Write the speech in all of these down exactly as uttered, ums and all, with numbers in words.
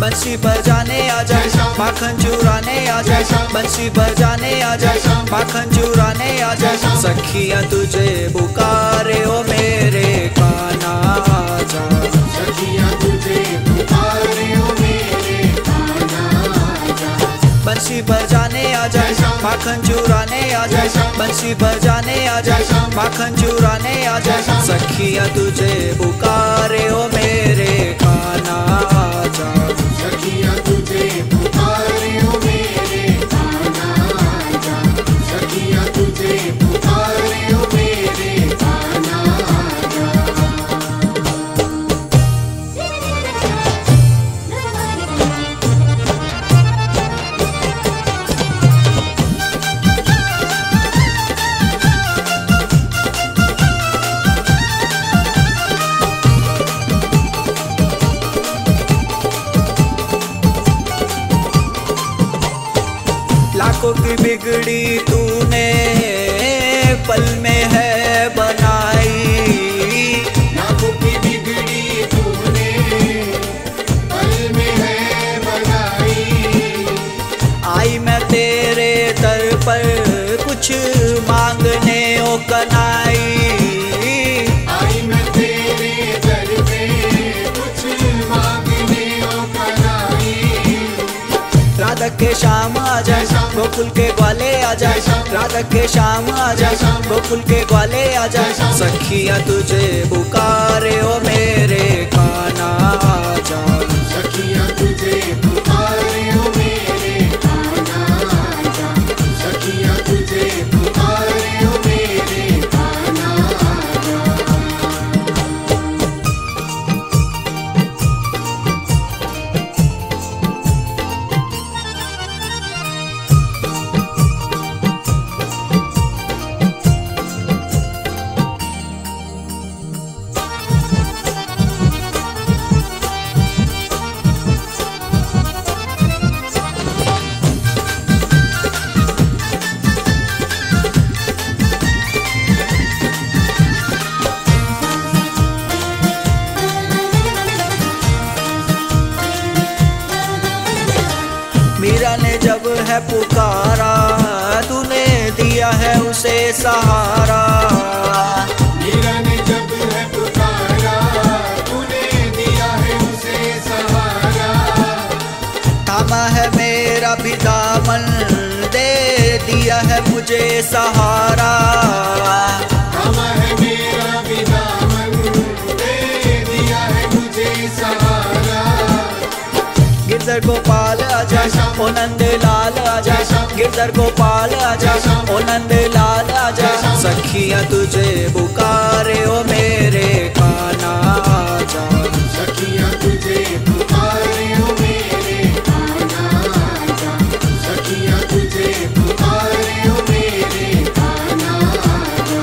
बंसी बजाने आजा, माखन चुराने आजा, बंसी बजाने आजा, माखन चुराने आजा। सखियाँ तुझे पुकारे ओ मेरे कान्हा आजा, सखियाँ तुझे पुकारे ओ मेरे कान्हा आजा। बंसी बजाने आजा, माखन चुराने आजा, बंसी बजाने आजा, माखन चुराने आजा। सखियाँ तुझे पुकारे ओ मेरे कान्हा आजा, सखियाँ तुझे पुकारे ओ मेरे कान्हा आजा। सखियाँ तुझे पुकारे ओ मेरे कान्हा आजा। लाखों की बिगड़ी तूने पल में है बनाई, लाखों की बिगड़ी तूने पल में है बनाई। आई मैं तेरे दर पर कुछ मांगने ओ कनाई, आई मैं तेरे दर पे कुछ मांगने ओ कनाई। राधा के शाम आजा, गोकुल के ग्वाले आजा, राधा के शाम आजा, गोकुल के ग्वाले आजा। सखियाँ तुझे पुकारे ओ मेरे कान्हा आजा, सखियाँ तुझे पुकारे ओ मेरे कान्हा आजा। सखियाँ तुझे पुकारे ओ मेरे कान्हा आजा। मीरा ने जब है पुकारा, तूने दिया है उसे सहारा। मीरा ने जब है पुकारा, तूने दिया है उसे सहारा। थामा है मेरा भी दामन, दे दिया है मुझे सहारा। थामा है मेरा भी दामन, दे दिया है मुझे सहारा। गिरधर गोपाल आजा, ओ नंद लाल आजा, गिरधर गोपाल आजा, ओ नंद लाल आजा। सखियाँ तुझे पुकारे ओ मेरे कान्हा आजा, सखियाँ तुझे पुकारे ओ मेरे कान्हा आजा। सखियाँ तुझे पुकारे ओ मेरे कान्हा आजा।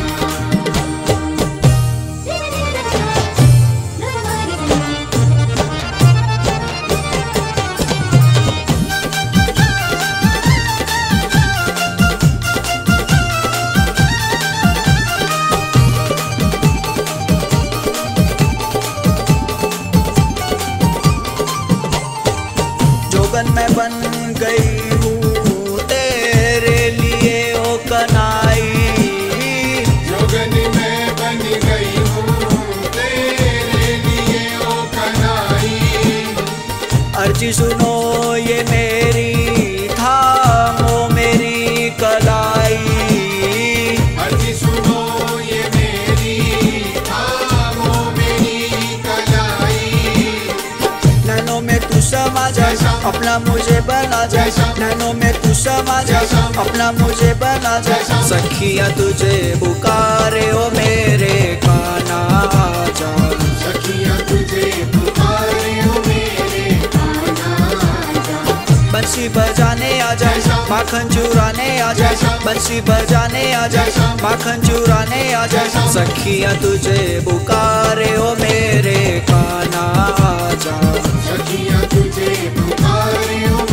जोगन मैं बन गई हूँ तेरे लिए ओ कनाई। जोगन मैं बन गई हूँ तेरे लिए ओ कनाई। अर्जी सुनो ये मेरी, थामो मेरी कलाई। अर्जी सुनो ये मेरी, थामो मेरी कलाई। नैनों में तू समा जा, अपना मुझे बना जा, नैनों में तू समा जा, अपना मुझे बना जा। सखियाँ तुझे पुकारे ओ मेरे कान्हा आजा, सखियाँ तुझे पुकारे ओ मेरे कान्हा आजा। बंसी बजाने आजा, माखन चुराने आजा, बंसी बजाने आजा, माखन चुराने आजा। सखियाँ तुझे पुकारे ओ मेरे कान्हा आजा, सखियाँ तुझे पुकारे ओ